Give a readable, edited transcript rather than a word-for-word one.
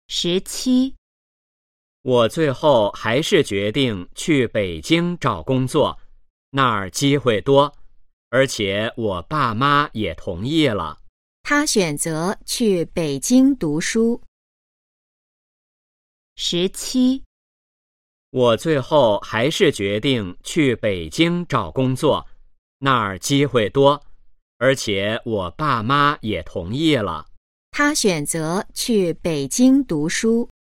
17。 我最后还是决定去北京找工作，那儿机会多，而且我爸妈也同意了。 他选择去北京读书。17。 我最后还是决定去北京找工作，那儿机会多，而且我爸妈也同意了。 他选择去北京读书。